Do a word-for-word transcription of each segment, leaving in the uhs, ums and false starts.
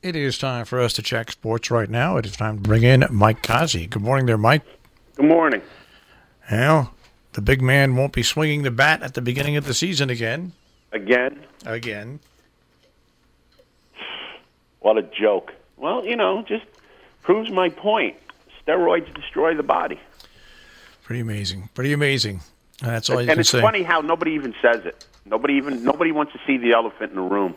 It is time for us to check sports right now. It is time to bring in Mike Kazi. Good morning there, Mike. Good morning. Well, the big man won't be swinging the bat at the beginning of the season again. Again? Again. What a joke. Well, you know, just proves my point. Steroids destroy the body. Pretty amazing. Pretty amazing. And that's all you and can it's say. funny how nobody even says it. Nobody even nobody wants to see the elephant in the room.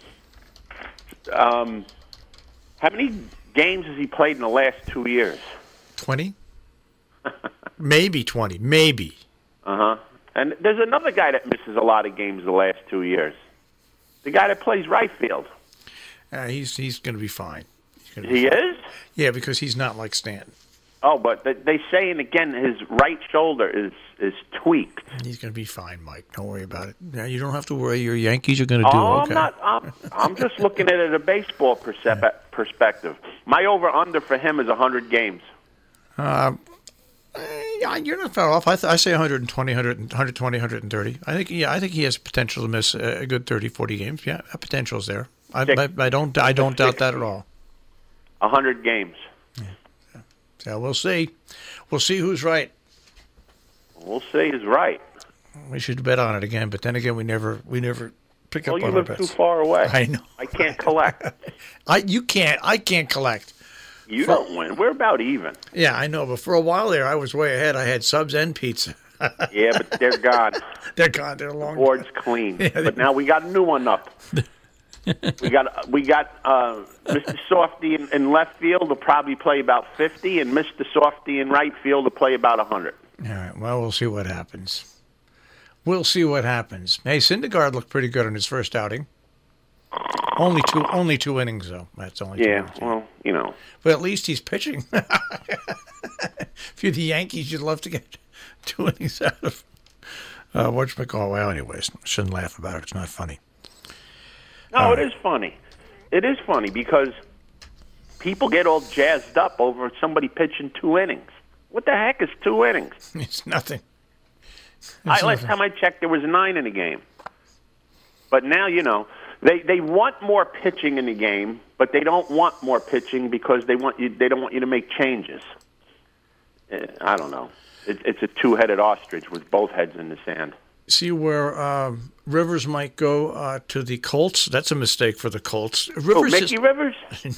Um, how many games has he played in the last two years? twenty? Maybe twenty. Maybe. Uh-huh. And there's another guy that misses a lot of games the last two years. The guy that plays right field. Uh, he's he's going to be fine. He's gonna be He fine. is? Yeah, because he's not like Stanton. Oh, but they- they saying again his right shoulder is, is tweaked. He's going to be fine, Mike. Don't worry about it. Yeah, you don't have to worry. Your Yankees are going to do Oh, okay. I'm not. I'm, I'm just looking at it at a baseball percep- perspective. My over/under for him is one hundred games. Uh, yeah, you're not far off. I, th- I say one twenty, one twenty, one thirty. I think. Yeah, I think he has potential to miss a good thirty, forty games. Yeah, that potential's there. I, I, I don't. I don't doubt that at all. one hundred games. So we'll see. We'll see who's right. We'll see. Is right. We should bet on it again, but then again, we never. We never pick Well, up you on our live bets. too far away. I know. I can't collect. I. You can't. I can't collect. You don't win. We're about even. Yeah, I know. But for a while there, I was way ahead. I had subs and pizza. Yeah, but they're gone. They're gone. They're long. Board's clean. Yeah, they- But now we got a new one up. we got we got uh, Mister Softy in, in left field will probably play about fifty, and Mister Softy in right field will play about one hundred. All right. Well, we'll see what happens. We'll see what happens. Hey, Syndergaard looked pretty good in his first outing. Only two, only two innings though. That's only two Yeah, innings. well, you know. But at least he's pitching. If you're the Yankees, you'd love to get two innings out of uh, whatchamacallit. Well, anyways, shouldn't laugh about it. It's not funny. No, All it right. is funny. It is funny because people get all jazzed up over somebody pitching two innings. What the heck is two innings? It's nothing. I, It's last nothing. time I checked, there was nine in the game. But now, you know, they they want more pitching in the game, but they don't want more pitching because they want you. They don't want you to make changes. Uh, I don't know. It, it's a two-headed ostrich with both heads in the sand. See where um, Rivers might go uh, to the Colts. That's a mistake for the Colts. Oh, Rivers Mickey is- Rivers?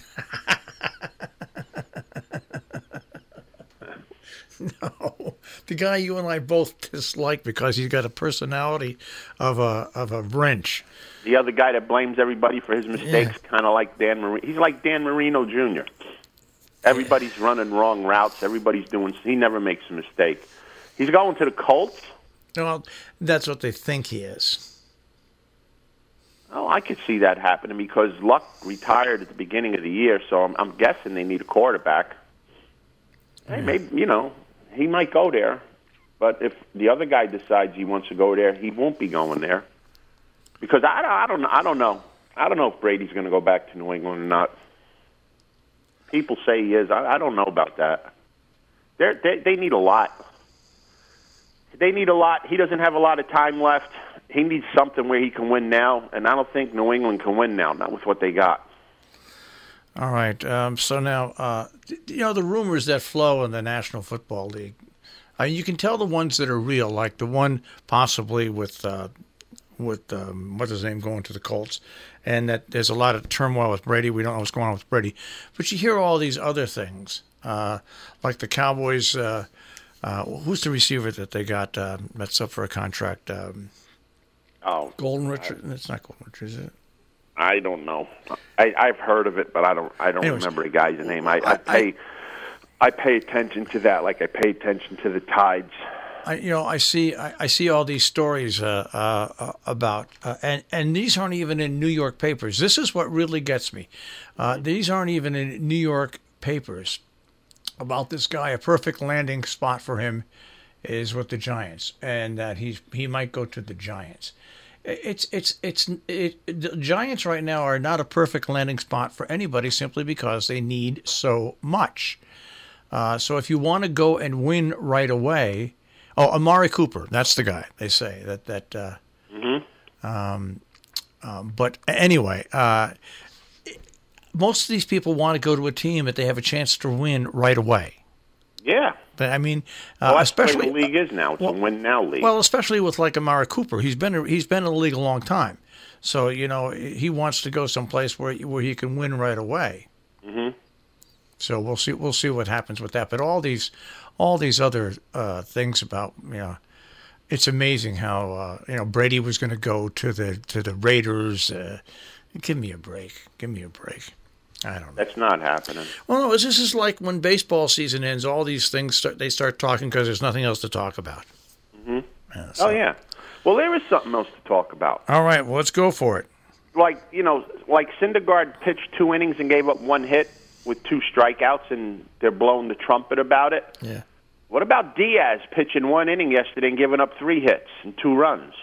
No, the guy you and I both dislike because he's got a personality of a of a wrench. The other guy that blames everybody for his mistakes, kind of like Dan Marino. He's like Dan Marino Junior Everybody's running wrong routes. Everybody's doing. He never makes a mistake. He's going to the Colts. Well, that's what they think he is. Oh, I could see that happening because Luck retired at the beginning of the year, so I'm, I'm guessing they need a quarterback. Hey, maybe you know he might go there, but if the other guy decides he wants to go there, he won't be going there because I, I don't I don't know I don't know if Brady's going to go back to New England or not. People say he is. I, I don't know about that. They're, they they need a lot. They need a lot. He doesn't have a lot of time left. He needs something where he can win now, and I don't think New England can win now, not with what they got. All right. Um, so now, uh, you know, the rumors that flow in the National Football League, I mean, you can tell the ones that are real, like the one possibly with uh, with um, what's his name going to the Colts, and that there's a lot of turmoil with Brady. We don't know what's going on with Brady, but you hear all these other things, uh, like the Cowboys. Uh, uh, who's the receiver that they got uh, that's up for a contract? Um, Oh, Golden Richard. It's not Golden Richard, is it? I don't know. I, I've heard of it, but I don't. I don't Anyways, remember the guy's name. I, I I- pay. I pay attention to that, like I pay attention to the tides. I, you know, I see, I, I see all these stories uh, uh, about, uh, and and these aren't even in New York papers. This is what really gets me. Uh, these aren't even in New York papers about this guy. A perfect landing spot for him is with the Giants, and that he's he might go to the Giants. It's it's it's it, the Giants right now are not a perfect landing spot for anybody simply because they need so much. Uh, so if you want to go and win right away, oh, Amari Cooper, that's the guy. They say that that. Uh, Mm-hmm. um, um, but anyway, uh, most of these people want to go to a team that they have a chance to win right away. Yeah. But I mean, uh, well, that's especially the way the league is now. It's well, a win now league. Well, especially with like Amari Cooper, he's been he's been in the league a long time, so you know he wants to go someplace where where he can win right away. Mm-hmm. So we'll see we'll see what happens with that. But all these all these other uh, things about you know, it's amazing how uh, you know Brady was going to go to the to the Raiders. Uh, give me a break. Give me a break. I don't know. That's not happening. Well, no, this is like when baseball season ends, all these things start, they start talking because there's nothing else to talk about. Mm-hmm. Yeah, so. Oh, yeah. Well, there is something else to talk about. All right, well, let's go for it. Like, you know, like Syndergaard pitched two innings and gave up one hit with two strikeouts, and they're blowing the trumpet about it. Yeah. What about Diaz pitching one inning yesterday and giving up three hits and two runs?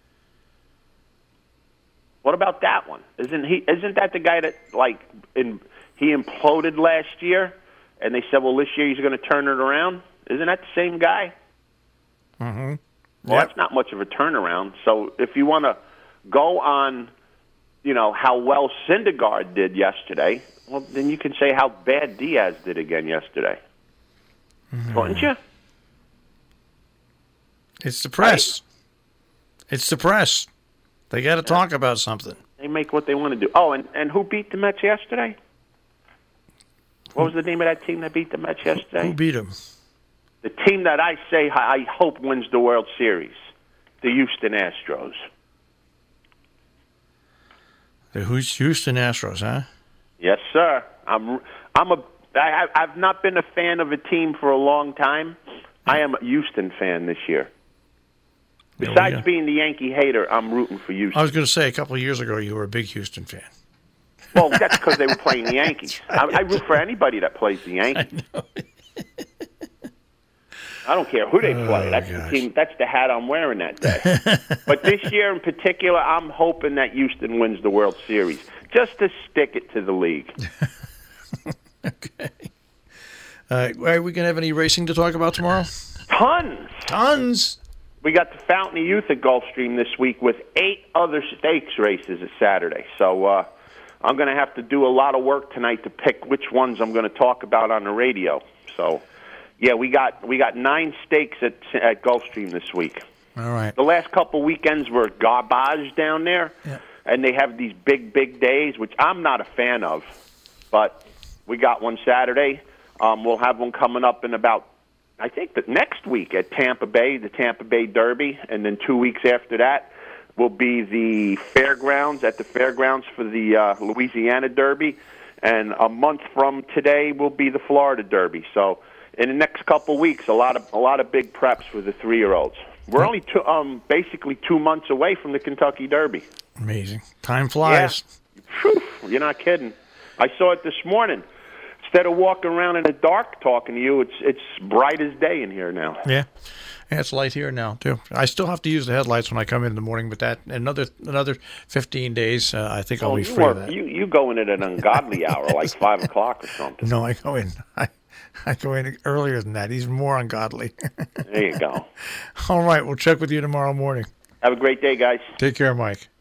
What about that one? Isn't he? Isn't that the guy that like in, he imploded last year, and they said, well, this year he's going to turn it around? Isn't that the same guy? Mm-hmm. Well, Yep. that's not much of a turnaround. So if you want to go on, you know, how well Syndergaard did yesterday, well, then you can say how bad Diaz did again yesterday, Mm-hmm. wouldn't you? It's the press. It's the press. They got to talk about something. They make what they want to do. Oh, and, and who beat the Mets yesterday? What was the name of that team that beat the Mets yesterday? Who beat him? The team that I say I hope wins the World Series, the Houston Astros. The Houston Astros, huh? Yes, sir. I'm I'm a I, I've not been a fan of a team for a long time. I am a Houston fan this year. There we Besides go. being the Yankee hater, I'm rooting for Houston. I was going to say, a couple of years ago, you were a big Houston fan. Well, that's because they were playing the Yankees. I, I root for anybody that plays the Yankees. I know. I don't care who they Oh, play. That's gosh. the team. That's the hat I'm wearing that day. But this year in particular, I'm hoping that Houston wins the World Series, just to stick it to the league. Okay. Uh, are we going to have any racing to talk about tomorrow? Tons. Tons. We got the Fountain of Youth at Gulfstream this week with eight other stakes races at Saturday. So uh, I'm going to have to do a lot of work tonight to pick which ones I'm going to talk about on the radio. So, yeah, we got we got nine stakes at at Gulfstream this week. All right. The last couple weekends were garbage down there, Yeah. and they have these big, big days, which I'm not a fan of. But we got one Saturday. Um, we'll have one coming up in about, I think, the next week at Tampa Bay, the Tampa Bay Derby, and then two weeks after that will be the fairgrounds, at the fairgrounds for the uh, Louisiana Derby, and a month from today will be the Florida Derby. So in the next couple weeks, a lot of a lot of big preps for the three-year-olds. We're only two, um, basically two months away from the Kentucky Derby. Amazing. Time flies. Whew, you're not kidding. I saw it this morning. Instead of walking around in the dark talking to you, it's it's bright as day in here now. Yeah. Yeah, it's light here now too. I still have to use the headlights when I come in in the morning, but that another another fifteen days, uh, I think I'll Oh, be you, free of work, that. you you go in at an ungodly hour, like five o'clock or something. No, I go in. I, I go in earlier than that. He's more ungodly. There you go. All right, we'll check with you tomorrow morning. Have a great day, guys. Take care, Mike.